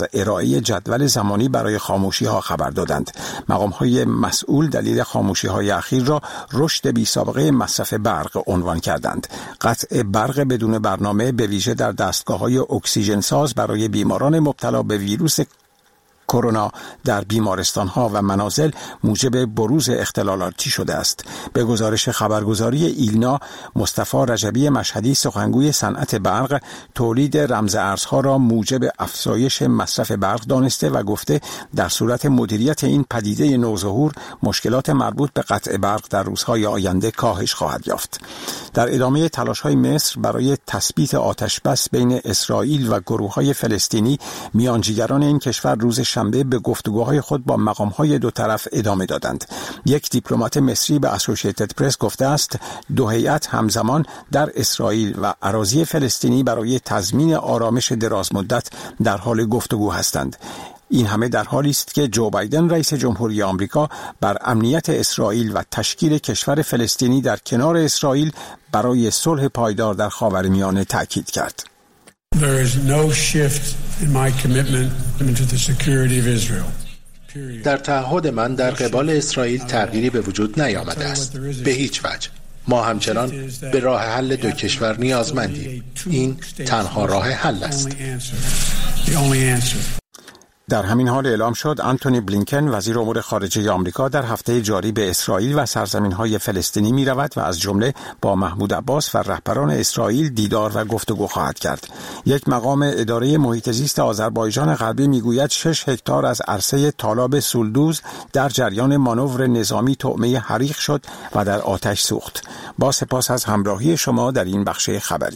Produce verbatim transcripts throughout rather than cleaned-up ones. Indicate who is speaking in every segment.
Speaker 1: ارائه جدول زمانی برای خاموشی‌ها خبر دادند. مقام‌های مسئول دلیل خاموشی‌های اخیر را رشد بی‌سابقه مصرف برق عنوان کردند. قطع برق بدون برنامه به ویژه در دستگاه‌های اکسیژن ساز برای بیماران مبتلا به ویروس کرونا در بیمارستان‌ها و منازل موجب بروز اختلالاتی شده است. به گزارش خبرگزاری ایلنا، مصطفی رجبی مشهدی سخنگوی صنعت برق تولید رمز ارزها را موجب افزایش مصرف برق دانسته و گفته در صورت مدیریت این پدیده نوظهور مشکلات مربوط به قطع برق در روزهای آینده کاهش خواهد یافت. در ادامه تلاش‌های مصر برای تثبیت آتش‌بس بین اسرائیل و گروه‌های فلسطینی، میانجیگران این کشور روز شنبه به گفتگوهای خود با مقام‌های دو طرف ادامه دادند. یک دیپلمات مصری به اسوسییتد پرس گفته است دو هیئت همزمان در اسرائیل و اراضی فلسطینی برای تضمین آرامش درازمدت در حال گفتگو هستند. این همه در حالی است که جو بایدن رئیس جمهوری آمریکا بر امنیت اسرائیل و تشکیل کشور فلسطینی در کنار اسرائیل برای صلح پایدار در خاورمیانه تاکید کرد.
Speaker 2: There is no shift in my commitment to the security of Israel.
Speaker 3: در تعهد من در قبال اسرائیل تغییری به وجود نیامده است. به هیچ وجه. ما همچنان به راه حل دو کشور نیازمندیم. این تنها راه حل است.
Speaker 1: در همین حال اعلام شد آنتونی بلینکن وزیر امور خارجه آمریکا در هفته جاری به اسرائیل و سرزمین‌های فلسطینی می‌رود و از جمله با محمود عباس و رهبران اسرائیل دیدار و گفتگو خواهد کرد. یک مقام اداره محیط زیست آذربایجان غربی می‌گوید شش هکتار از عرصه تالاب سولدوز در جریان مانور نظامی طعمه حریق شد و در آتش سوخت. با سپاس از همراهی شما در این بخش خبری.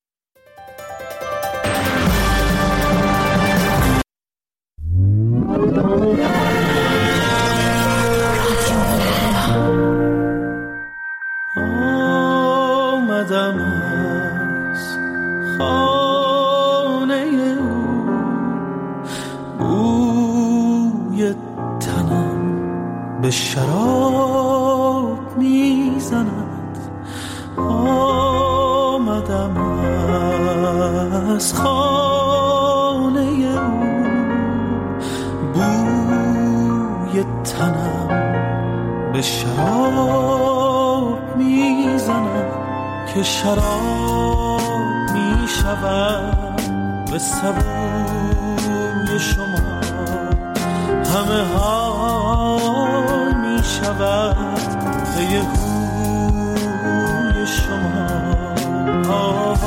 Speaker 4: آمدم از خانه او، بوی تنم به شراب میزند. آمدم از خانه او، بوی تنم به شراب میزند که شراب میشود به سبوی شما، همه حال میشود به یه هوی شما. آه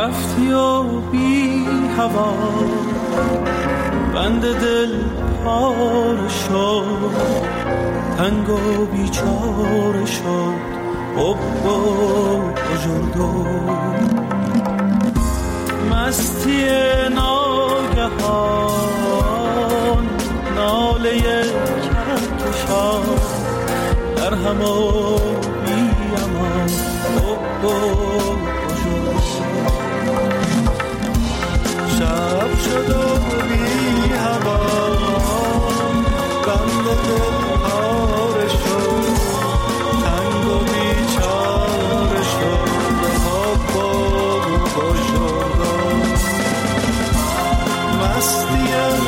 Speaker 4: رفتی و بی هوا بند دل پاره شد، تنگ و بیچاره شد حب و بزرگو. مستی ناگهان ناله کهکشان در هم و بی امان حب و بزرگو. شب شد و بی هوا بند دل پاره شد، تنگ و بیچاره شد حب و بزرگو. مستی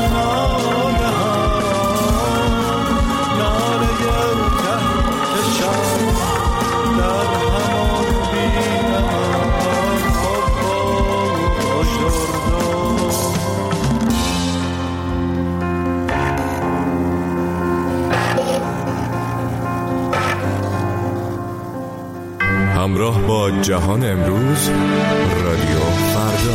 Speaker 4: ناگهان ناله کهکشان در همان بی امان حب و بزرگو.
Speaker 5: همراه با جهان امروز، رادیو فردا.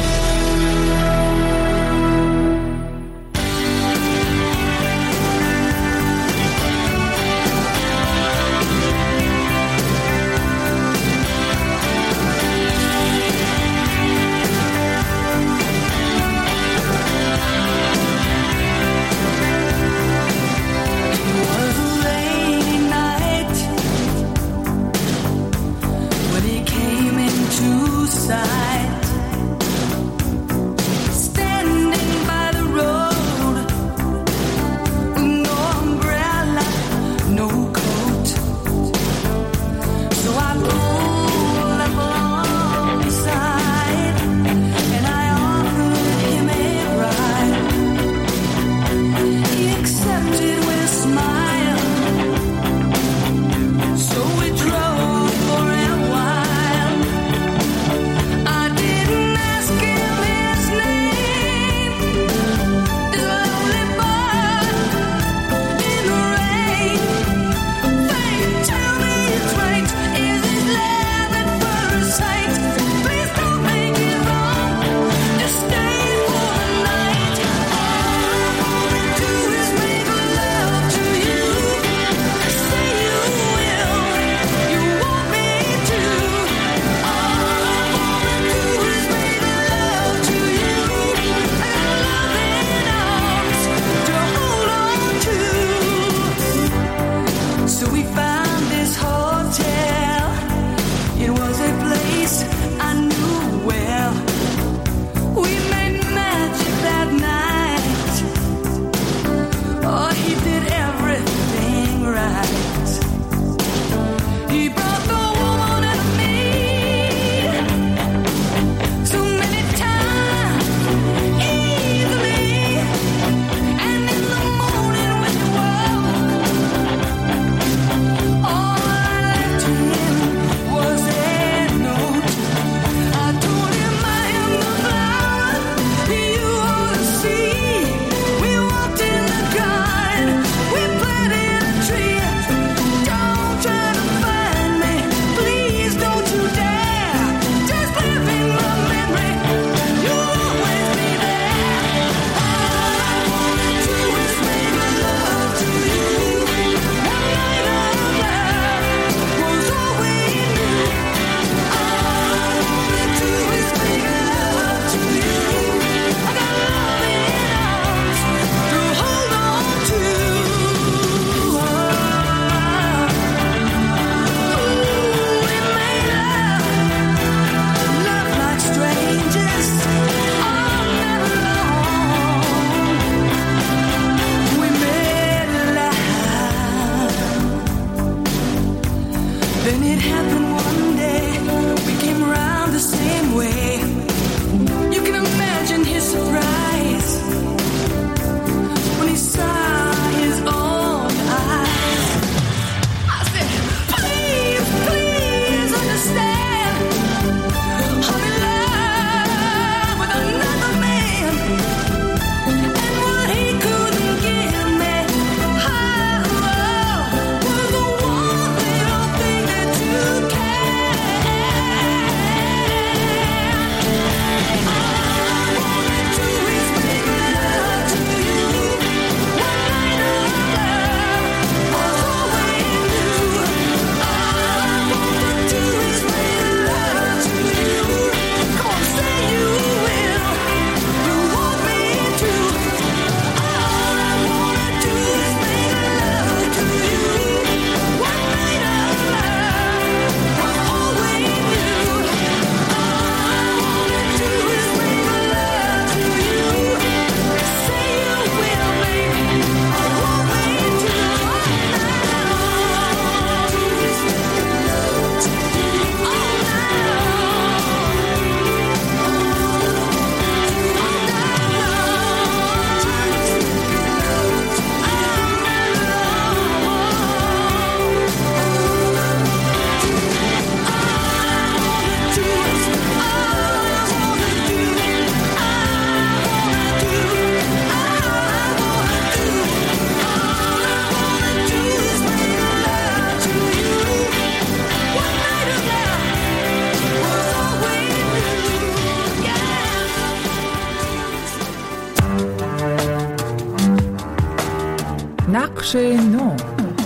Speaker 6: بخش نو.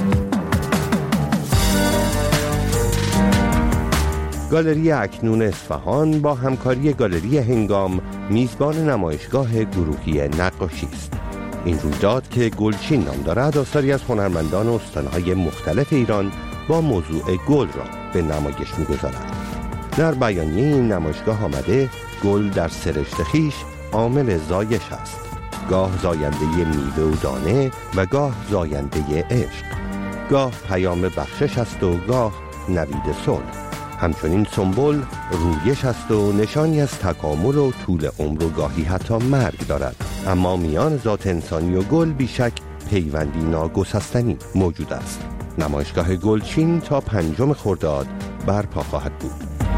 Speaker 7: گالری اکنون اصفهان با همکاری گالری هنگام میزبان نمایشگاه گروهی نقاشی است. این رویداد که گلچین نام دارد آثاری از هنرمندان استانهای مختلف ایران با موضوع گل را به نمایش می‌گذارد. در بیانیه این نمایشگاه آمده گل در سرشت خویش عامل زایش است، گاه زاینده میوه و دانه و گاه زاینده عشق، گاه پیام بخشش است و گاه نوید صلح. همچنین سنبل رویش است و نشانی از تکامل و طول عمر و گاهی حتی مرگ دارد، اما میان ذات انسانی و گل بیشک پیوندی ناگسستنی موجود است. نمایشگاه گلچین تا پنجم خرداد برپا خواهد بود.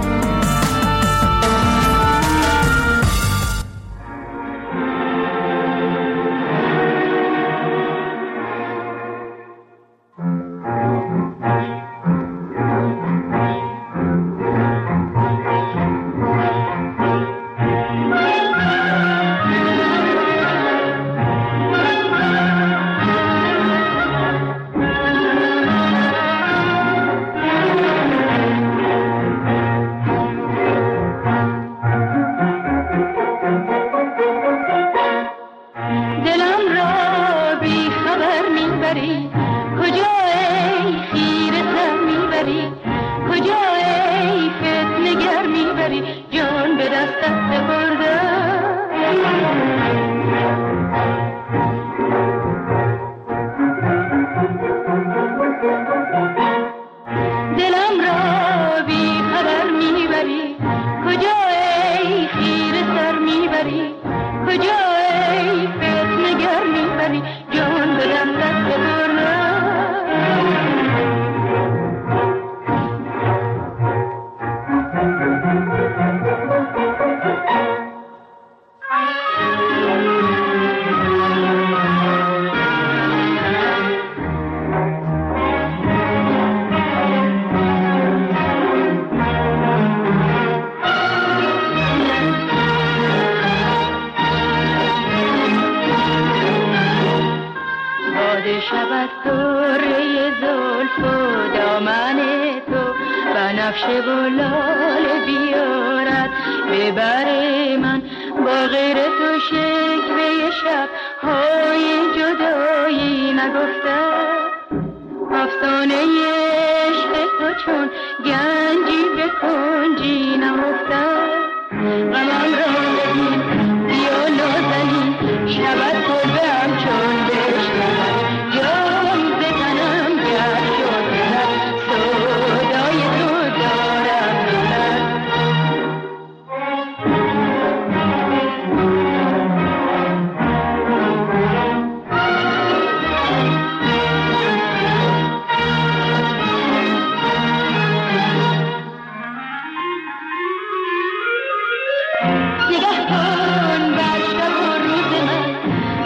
Speaker 8: شود سره زلف و دامن تو بنفشه و لاله بیارد ببر من با غیر تو شکوه شب های جدایی نگفته افسانه عشق تو چون گنجی به کنجی نهفته غمان را ببین بیا نازنین شود کلبه هم چون بشنود جام زدنم گر شد صدای تو دارم نگه کن بر شب و روز من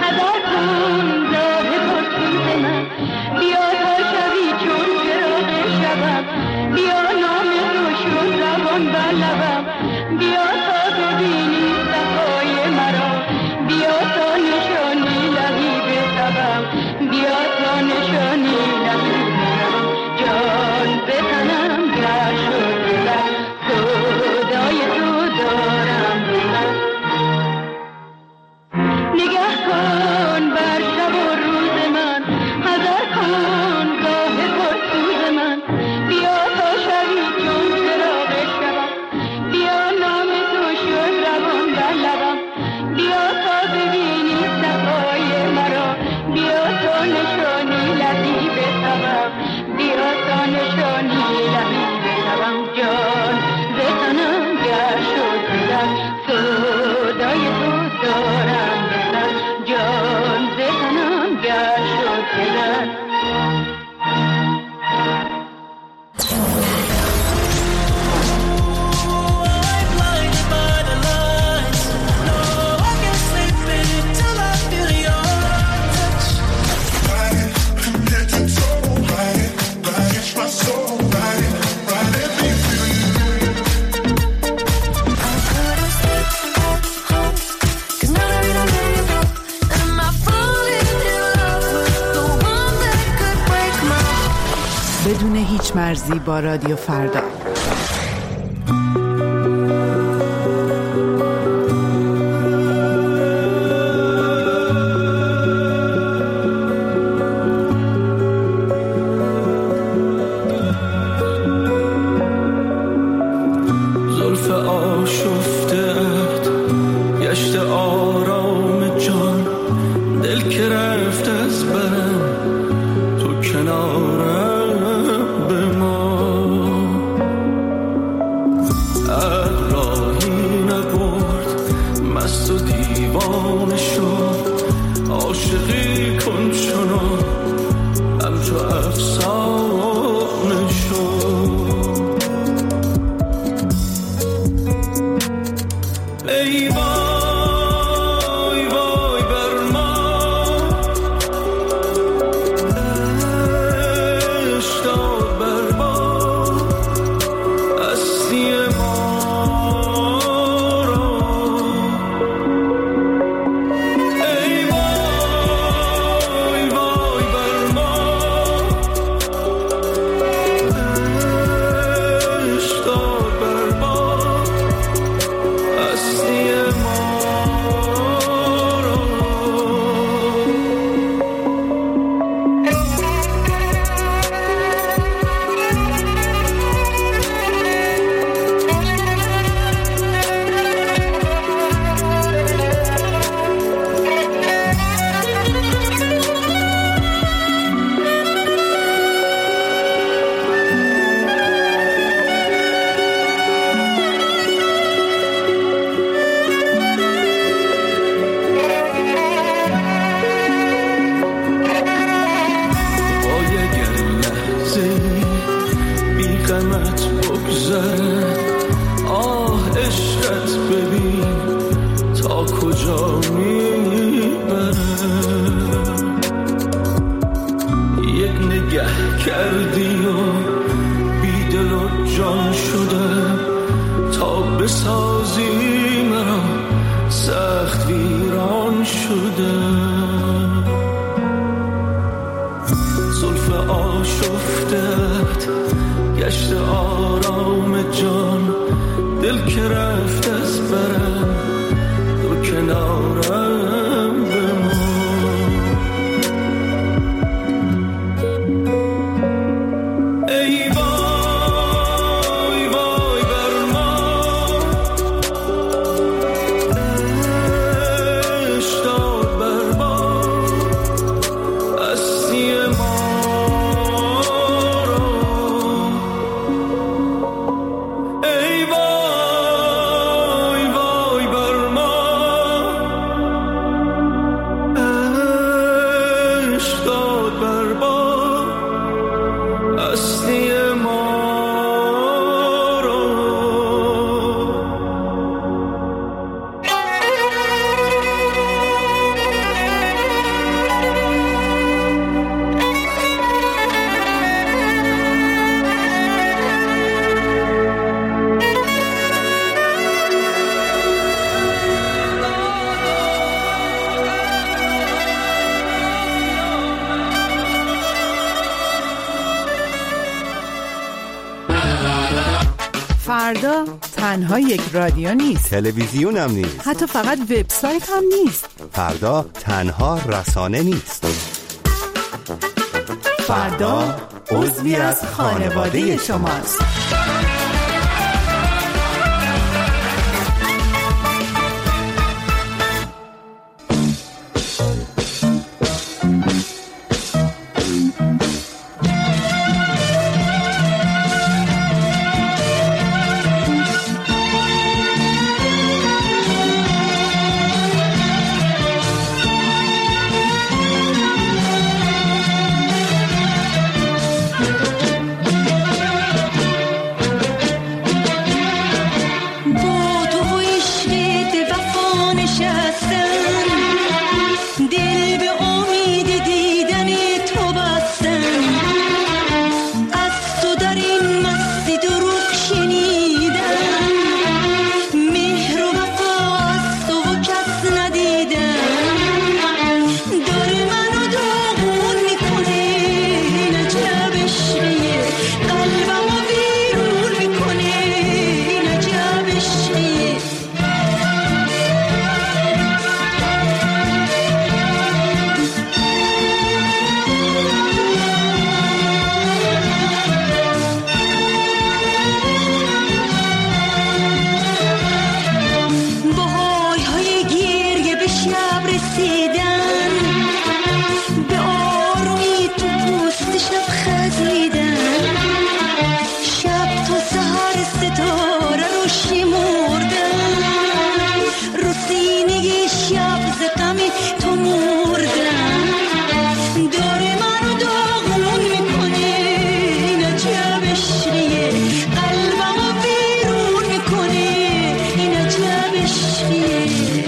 Speaker 6: پیشمرزی با رادیو فردا. فردا تنها یک رادیو نیست،
Speaker 7: تلویزیون هم نیست،
Speaker 6: حتی فقط وبسایت هم نیست.
Speaker 7: فردا تنها رسانه نیست.
Speaker 6: فردا عضوی از خانواده شماست.
Speaker 8: عشقیه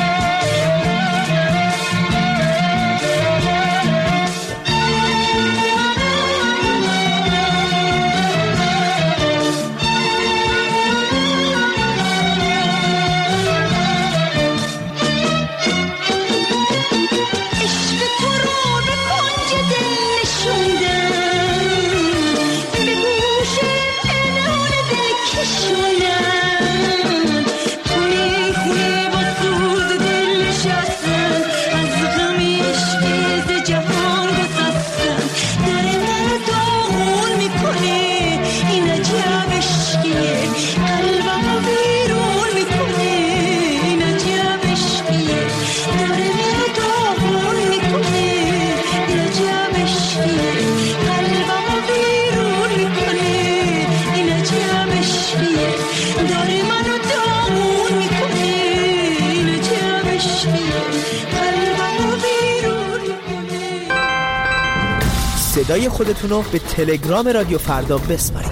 Speaker 9: صدای خودتون رو به تلگرام رادیو فردا بسپارید.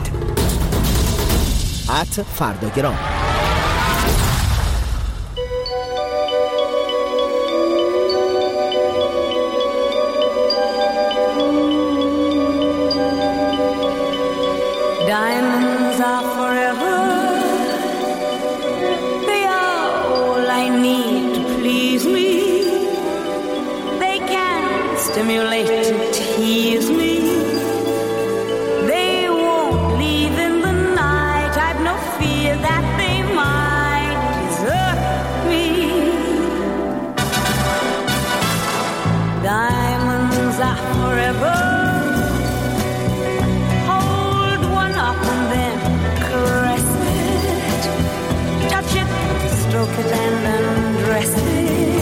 Speaker 9: ات فرداگرام.
Speaker 8: Diamonds are forever. They are all I need to please me. They can stimulate and tease me. They won't leave in the night. I've no fear that they might desert me. Diamonds are forever. Hold one up and then caress it. Touch it, stroke it and undress it.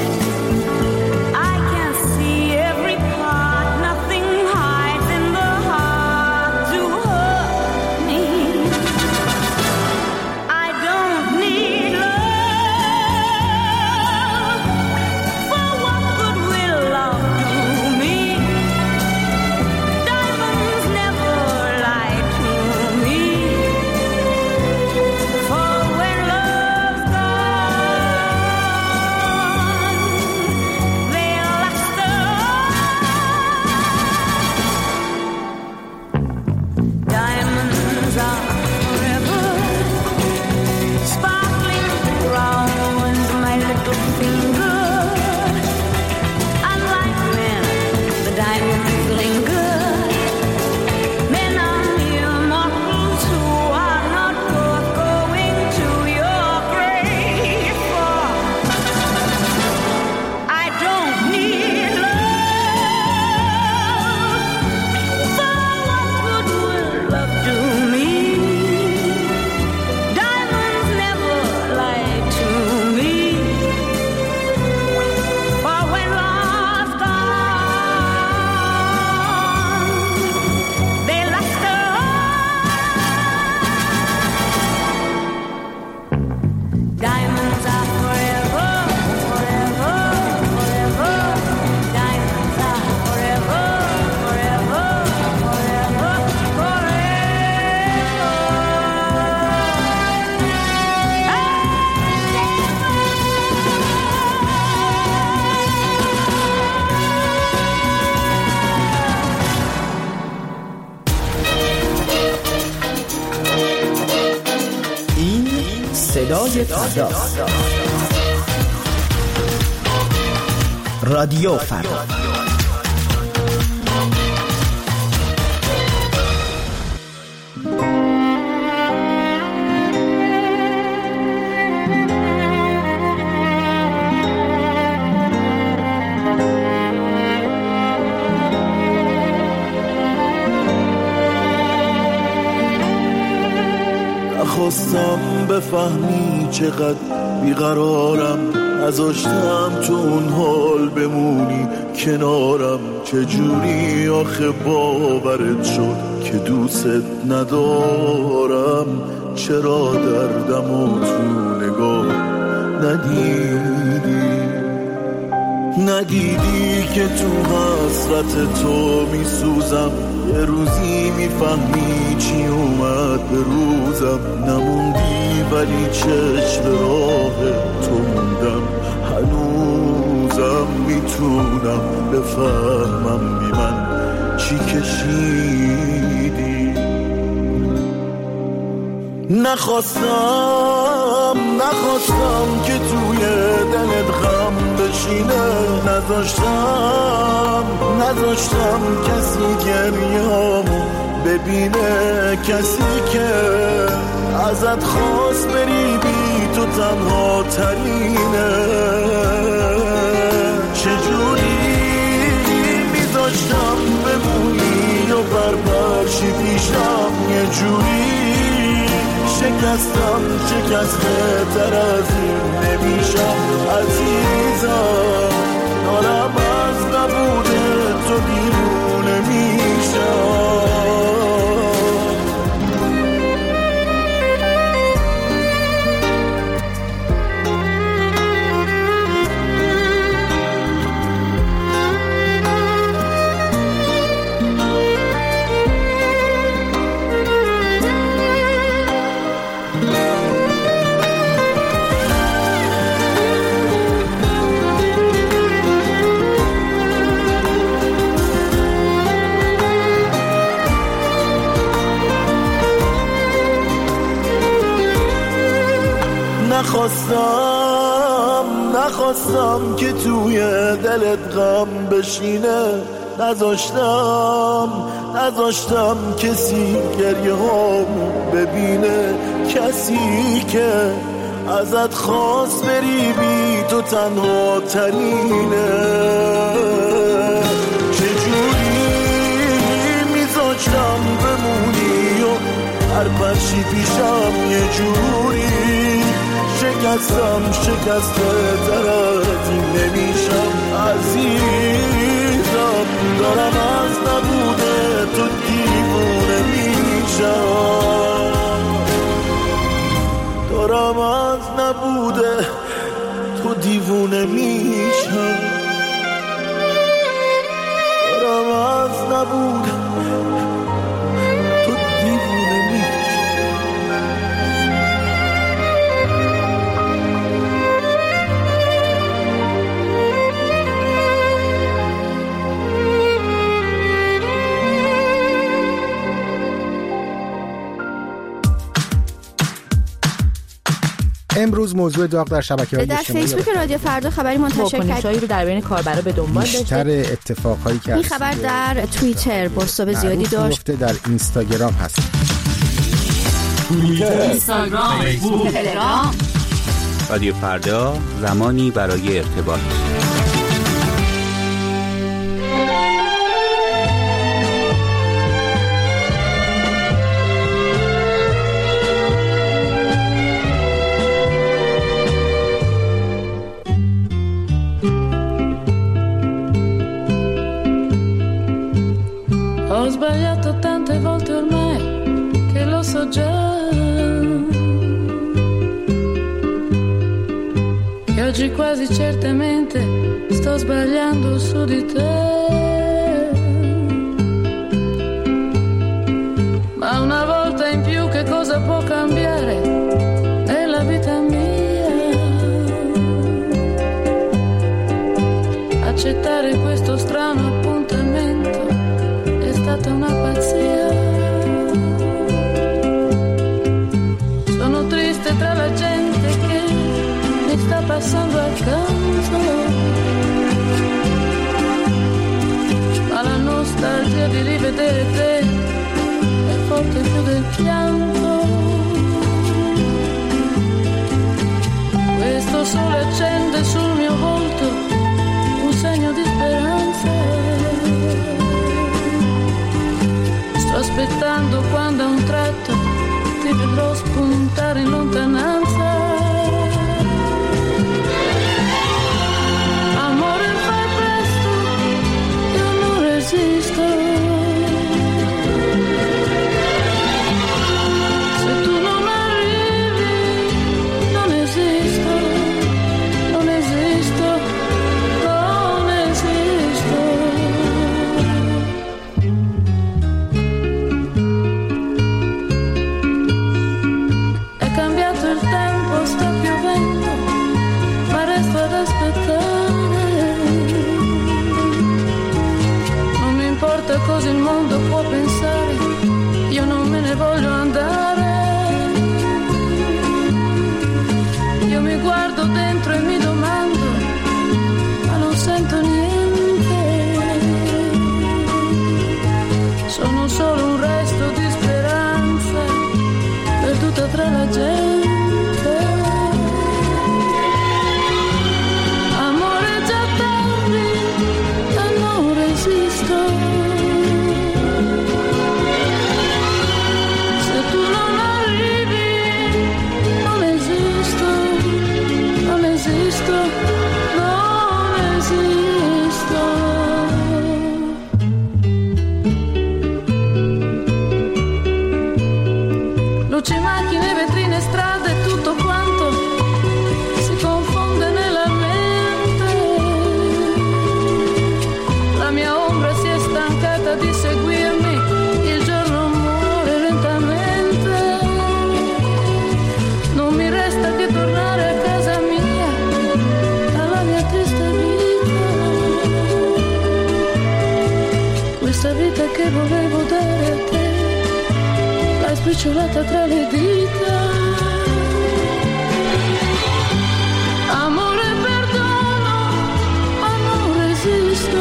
Speaker 9: صدای فردا، رادیو فردا.
Speaker 10: خواستم بفهمی چقدر بیقرارم، نذاشتم تو اون حال بمونی کنارم. چجوری آخه باورت شد که دوست ندارم؟ چرا دردم و تو نگاه ندیدی؟ ندیدی که تو حسرت تو میسوزم، یه روزی میفهمی چی اومد به روزم. نموندی ولی چشم راه چی کشیدی. نخواستم نخواستم که توی دلت غم بشینه، نذاشتم نذاشتم کسی گریامو ببینه، کسی که ازت خواست بری بی تو تنها ترینه. چجوری میذاشتم بمونی و بربرشی پیشم، یه جوری شکستم شکسته تر از این نمیشم عزیزم، دارم از نبوده تو دیوونه میشم. نخواستم نخواستم که توی دلت غم بشینه، نذاشتم نذاشتم کسی گریه هامو ببینه، کسی که ازت خواست بری بی تو تنها ترینه. چجوری میذاشتم بمونی و هر پرشی پیشم، یه جوری شکستم شکسته تر از این نمیشم عزیزم، دارم از نبوده تو دیوونه میشم، دارم از نبوده تو دیوونه میشم، دارم از نبوده تو دیوونه میشم.
Speaker 11: امروز موضوع داغ در شبکه‌های اجتماعی
Speaker 12: در فیسبوک رادیو فردا خبری منتشر کرد
Speaker 9: رو در بین کاربرا به دنبال داشته.
Speaker 11: بیشتر اتفاقهایی که
Speaker 12: این خبر در توییتر بازتاب زیادی داشت،
Speaker 11: در اینستاگرام هست،
Speaker 13: توییتر، اینستاگرام، فیسبوک، تلگرام.
Speaker 14: رادیو فردا، زمانی برای ارتباط.
Speaker 15: Ho sbagliato tante volte ormai che lo so già, che oggi quasi certamente sto sbagliando su di te, ma una volta in più che cosa può cambiare nella vita mia? Accettare questo strano appuntamento è stata una pazzia. Sono triste tra la gente che mi sta passando accanto, ma la nostalgia di rivedere te è forte più del pianto. Questo sole accende sul mio volto un segno di speranza. Sto aspettando quando a un tratto ti vedrò spuntare in lontananza. Amore, fai presto, io non resisto. Se tu non arrivi, non esisto, non esisto, non esisto. È cambiato il tempo mi guardo dentro e mi domando, ma non sento niente. Sono solo un resto di speranza perduta tra la gente. Amore già tardi e non resisto. Se tu non arrivi non esisto, non esisto, non esisto. Luci, macchine, vetrine, strade, tutto quanto si confonde nella mente. La mia ombra si è stancata di seguirmi, il giorno muore lentamente. Non mi resta che tornare a casa mia, alla mia triste vita. Questa vita che volevo dare a te, l'hai spicciolata tra le dita. Amore, perdono, ma non resisto.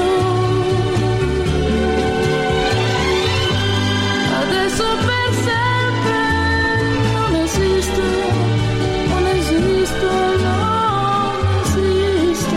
Speaker 15: Adesso per sempre non esisto, non esisto, non esisto.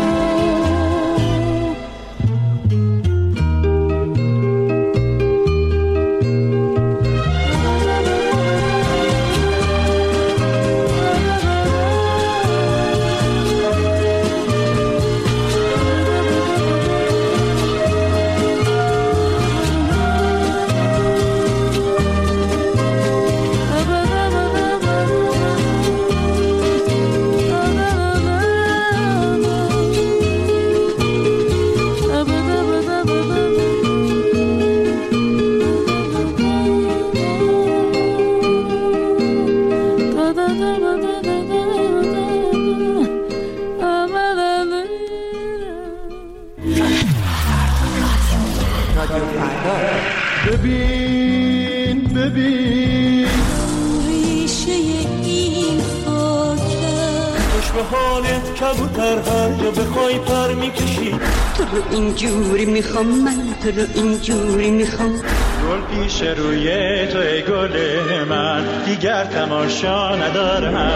Speaker 4: ببین ببین
Speaker 16: ریشه این خاکه
Speaker 10: خوش به حالت کبوتر هر جا بخوای پر میکشی.
Speaker 16: تو رو اینجوری میخوام، من تو رو اینجوری میخوام.
Speaker 17: گل پیش روی تو ای گل من، دیگر تماشا ندارم.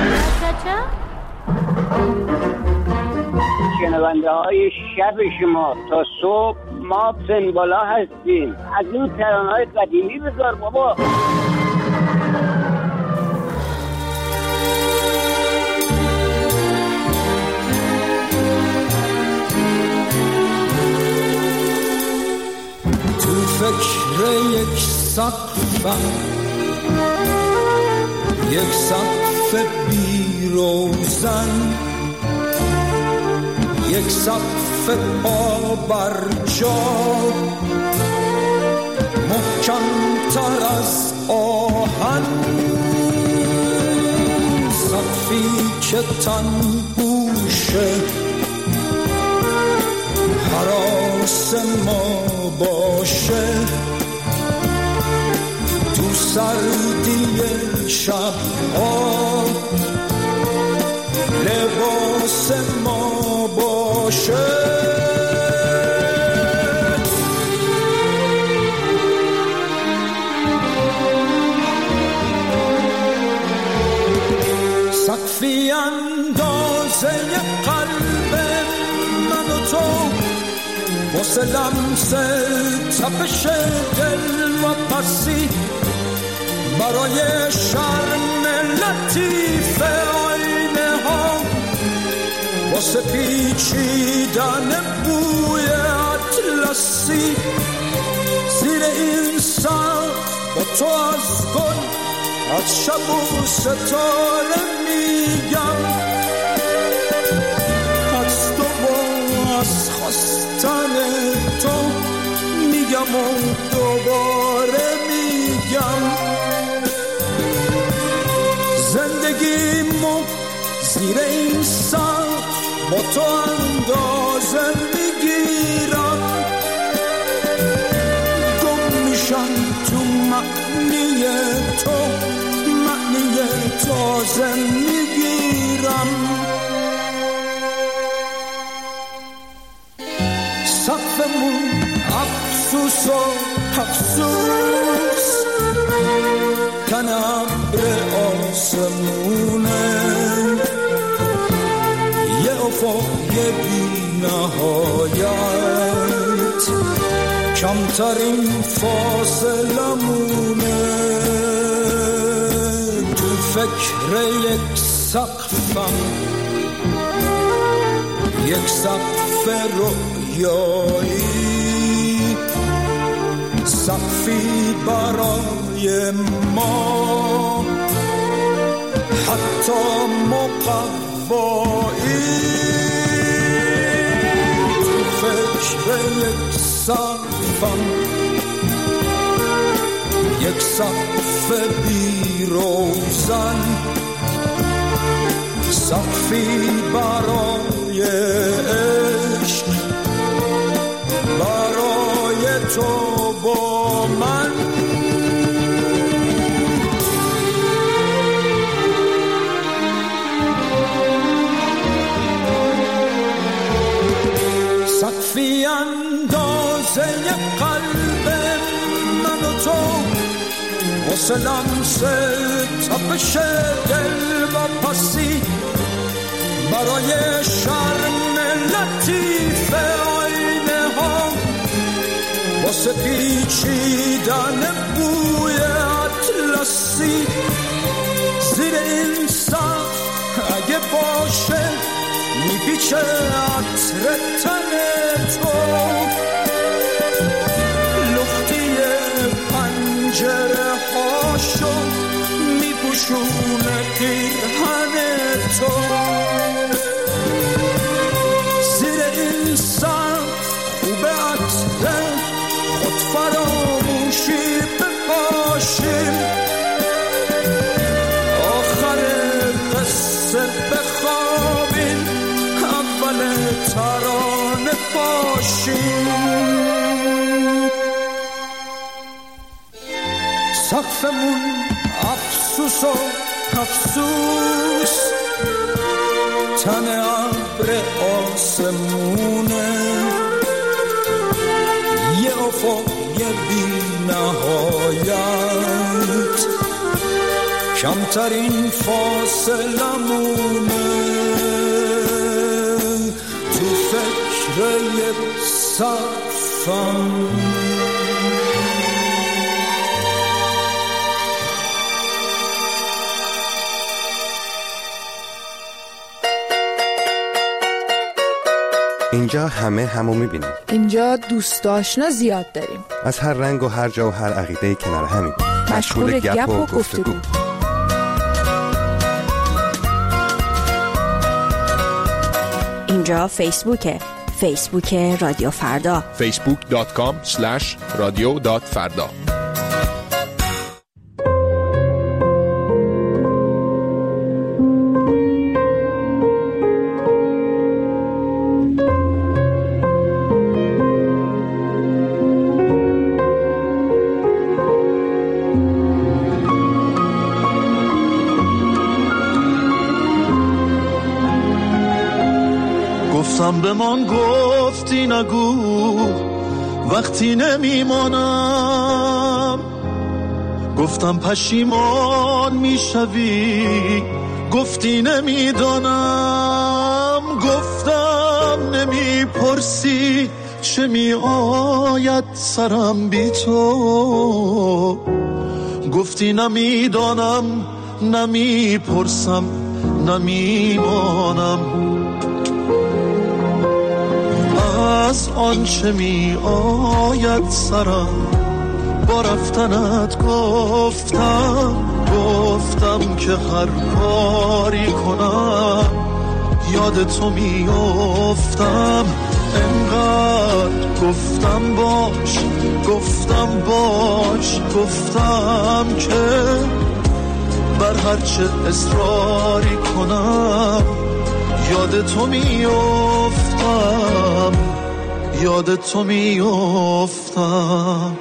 Speaker 18: شنونده های شب شما تا صبح ما سنبالا هستیم. از این ترانه های قدیمی بذار بابا.
Speaker 19: تو فکر یک سقفم، یک سقف بی روزن، یک سقف پا بر جا، محکم تر از آهن. سقفی که تن گوشه هراس ما باشه، تو سردی شب‌ها لباس ما باشه. سقفی اندازه قلب من و تو، واسه لمس تپش دل و پسی، برای شرم لطیف آینه ها، واسه پیچیدن بوی اطلسی. زیر این سر با تو از گل، از شب و ستاره میگم، از تو و از خواستن تو میگم و دوباره میگم. زندگیمو زیر این سر با تو اندازه میگیرم، گم میشم تو معنی تو، معنی تازه میگیرم. افسوس تن ابر آسمونه یه افق بی نهایت کمترین فاصلمونه تو فکر یک سقفم یک سقف رویایی سقفی برای ما حتی مقوایی تو فکر یک سقفم یک سقف بی روزن سقفی برای عشق برای تو با من سقفی اندازه قلب من و تو واسه لمس تپش دل و پسی برای شرم لطیف آینه ها واسه پیچیدن بوی اطلسی زیر این سقف اگه باشه میپیچه عطر تن تو لختی پنجره هاشو میپوشونه پیرهن تو زیر این سقف خوب عطر خود فراموشی بپاشیم آخر قصه بخوابیم اول ترانه باشیم سقفمون افسوس و افسوس تن ابر آسمونه یه افق بی نهایت کمترین فاصلمونه تو فکر یک سقفم
Speaker 7: اینجا همه همو میبینیم.
Speaker 20: اینجا دوست آشنا زیاد داریم.
Speaker 7: از هر رنگ و هر جا و هر عقیده کنار همیم.
Speaker 20: مشغول گپ و گفتگو.
Speaker 12: اینجا فیسبوکه. فیسبوک رادیو فردا.
Speaker 21: فیسبوک دات کام اسلش رادیو دات فردا.
Speaker 10: گفتم به من گفتی نگو وقتی نمیمانم گفتم پشیمان میشوی گفتی نمیدانم گفتم نمیپرسی چه میآید سرم بی تو گفتی نمیدانم نمیپرسم نمیمانم از آنچه می آید سرم با رفتنت گفتم گفتم که هر کاری کنم یاد تو می افتم انقدر گفتم باش گفتم باش گفتم که بر هرچه اصراری کنم یاد تو می افتم یاد تو می افتم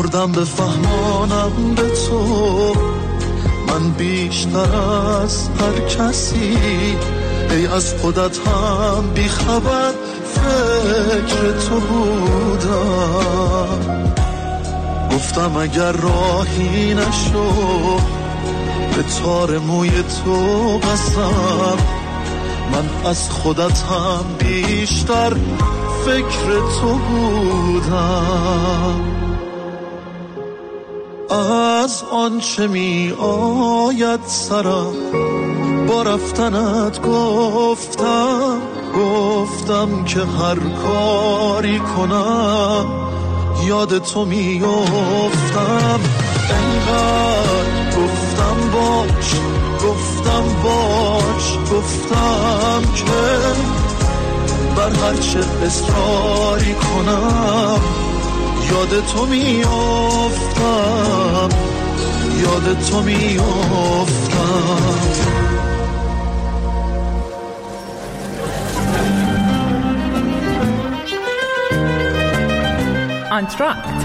Speaker 10: مردم به فهمانم به تو، من بیشتر از هر کسی ای از خودت هم بیخبر فکر تو بودم. گفتم اگر راهی نشو به تار موی تو قسم، من از خودت هم بیشتر فکر تو بودم. از آنچه می آید سرم با رفتنت گفتم، گفتم که هر کاری کنم یاد تو می افتم. انقدر گفتم باش، گفتم باش، گفتم که بر هر چه اصراری کنم یاد تو می افتم، یاد تو می افتم.
Speaker 6: آنتراکت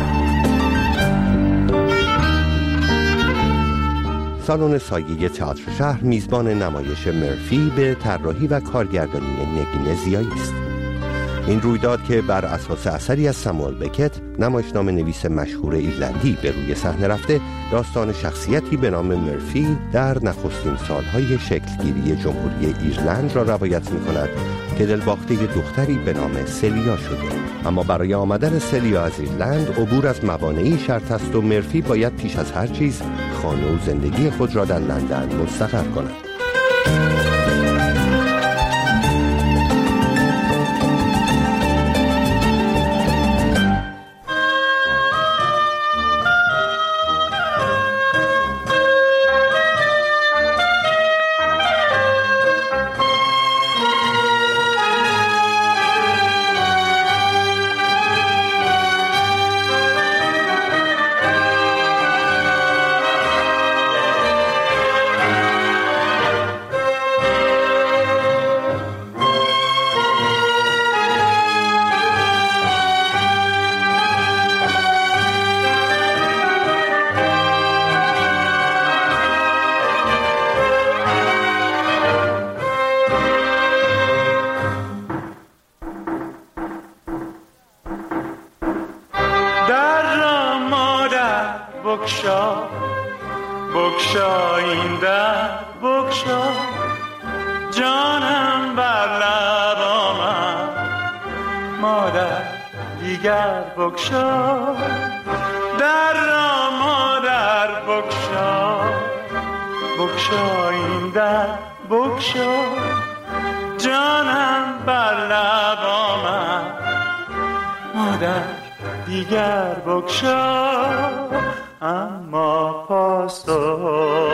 Speaker 7: سالن سایه تئاتر شهر میزبان نمایش مرفی به طراحی و کارگردانی نگین ضیایی است. این رویداد که بر اساس اثری از ساموئل بکت، نمایشنامه نویس مشهور ایرلندی، به روی صحنه رفته، داستان شخصیتی به نام مرفی در نخستین سالهای شکلگیری جمهوری ایرلند را روایت می‌کند که دلباخته دختری به نام سلیا شده. اما برای آمدن سلیا از ایرلند عبور از موانعی شرط است و مرفی باید پیش از هر چیز خانه و زندگی خود را در لندن مستقر کند.
Speaker 17: بگشا بگشا این در بگشا، جانم بر لب آمد مادر دیگر بگشا، در را مادر بگشا بگشا این در بگشا، جانم بر لب آمد مادر دیگر بگشا. اما پاسخ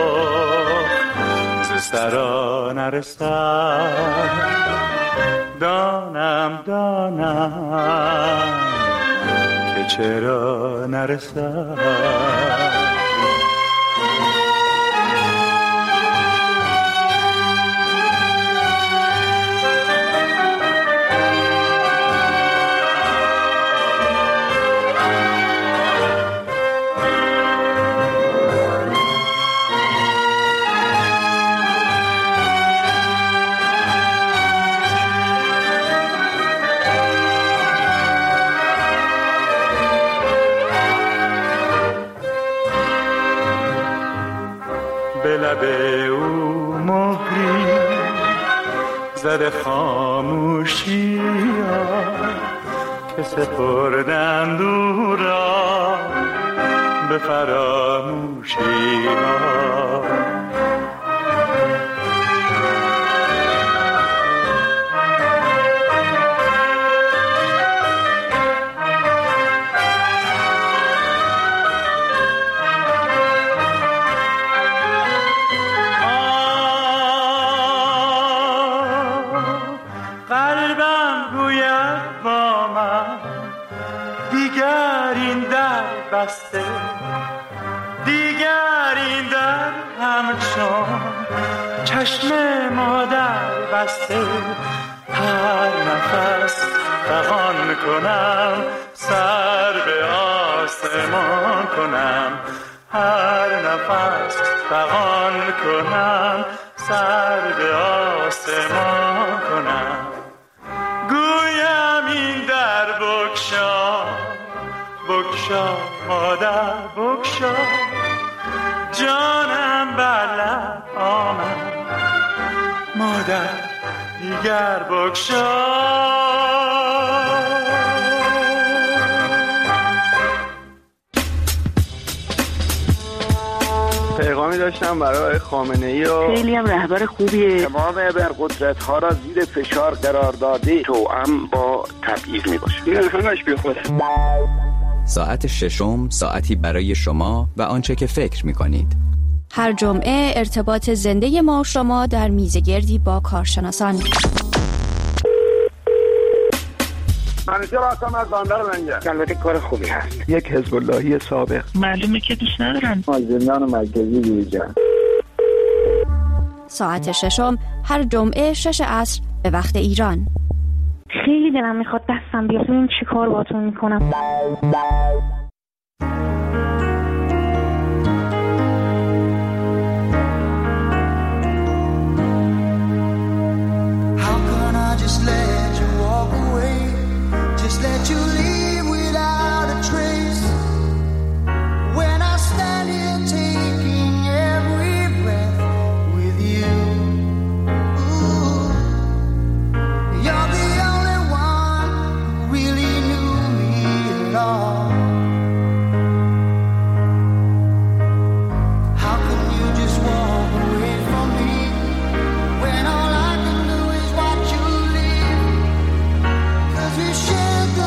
Speaker 17: ز سرا نرسد، دانم دانم که چرا نرسد. به او مهری زده خاموشی ها که سپردند او را به فراموشی ها. دیگر این در همچون چشم مادر بسته، هر نفس فغان کنم سر به آسمان کنم، هر نفس فغان کنم، سر به آسمان کنم. گویم این در بگشا، بگشا مادر بگشا، جانم بر لب آمد، مادر دیگر بگشا.
Speaker 2: پیغامی داشتم برای خامنه‌ای و
Speaker 18: خیلی هم رهبر خوبیه.
Speaker 2: تمام ابرقدرت‌ها را زیر فشار قرار داده، توأم با تبعیض میباشه. این همش بیخوده.
Speaker 22: ساعت ششم، ساعتی برای شما و آنچه که فکر می‌کنید.
Speaker 12: هر جمعه ارتباط زنده ما و شما در میزگردی با کارشناسان.
Speaker 2: منیجر آسام از باندر منجر. البته کار خوبی هست.
Speaker 9: یک حزب اللهی سابق.
Speaker 18: معلومه که دوست ندارن.
Speaker 2: زندان مرکزی دیجان.
Speaker 12: ساعت ششم هر جمعه شش عصر به وقت ایران.
Speaker 18: خیلی دلم میخواد دستم بیاد ببینم چی کار باهاتون میکنم.
Speaker 19: Let you leave without a trace. When I stand here taking every breath with you. Ooh, you're the only one who really knew me at all. How can you just walk away from me when all I can do is watch you leave? 'Cause we share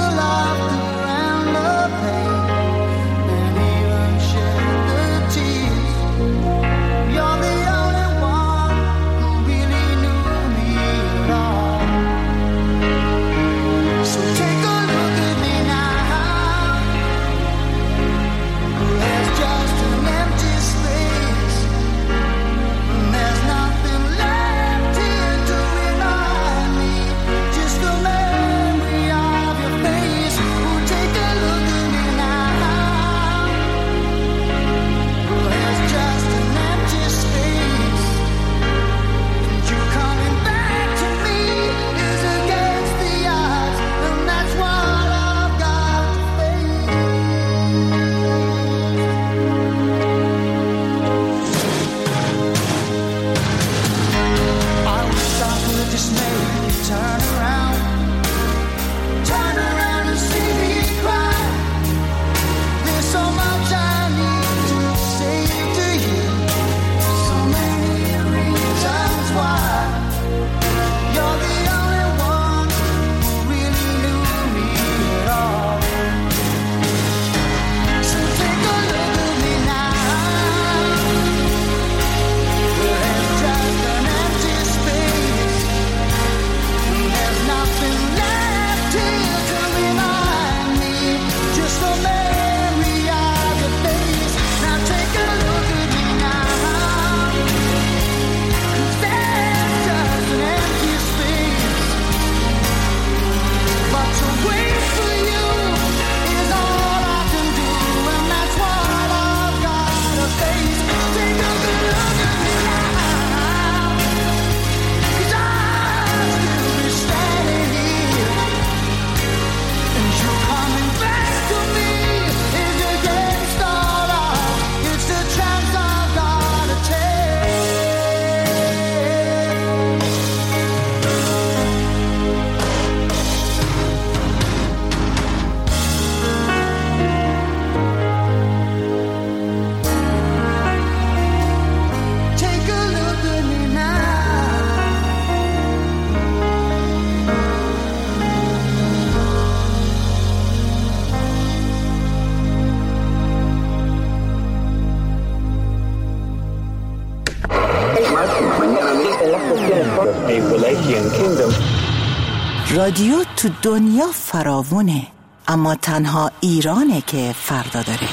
Speaker 6: رادیو تو دنیا فراوونه، اما تنها ایرانه که فردا داره.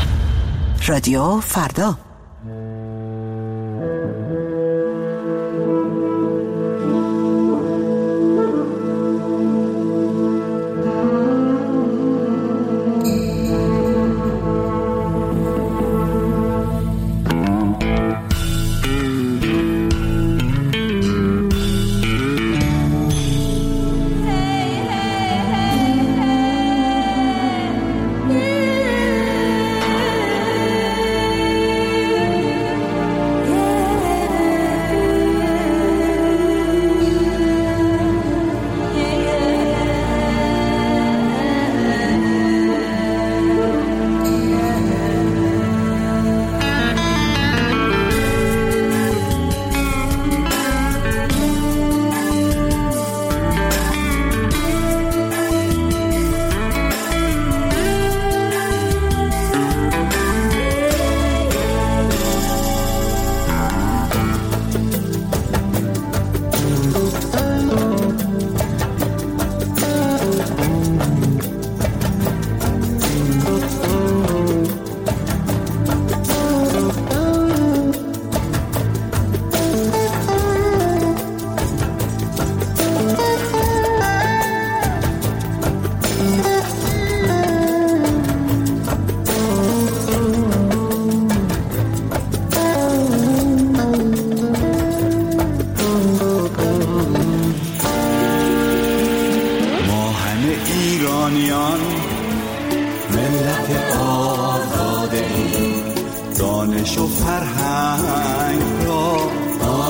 Speaker 6: رادیو فردا.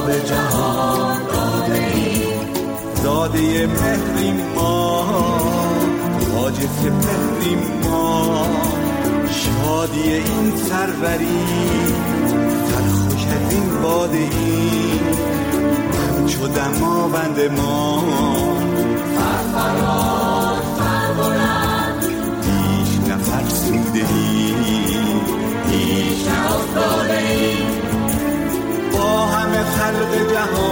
Speaker 10: به جهان داده ایم، زاده مهریم ما، تاج سپهریم ما، شادی این سروری سرخوش از این باده ایم، همچو دماوند ما
Speaker 19: فرفراز فربلند،
Speaker 10: هیچ نفرسوده ایم،
Speaker 19: هیچ نافتاده ایم،
Speaker 10: با همه خلق جهان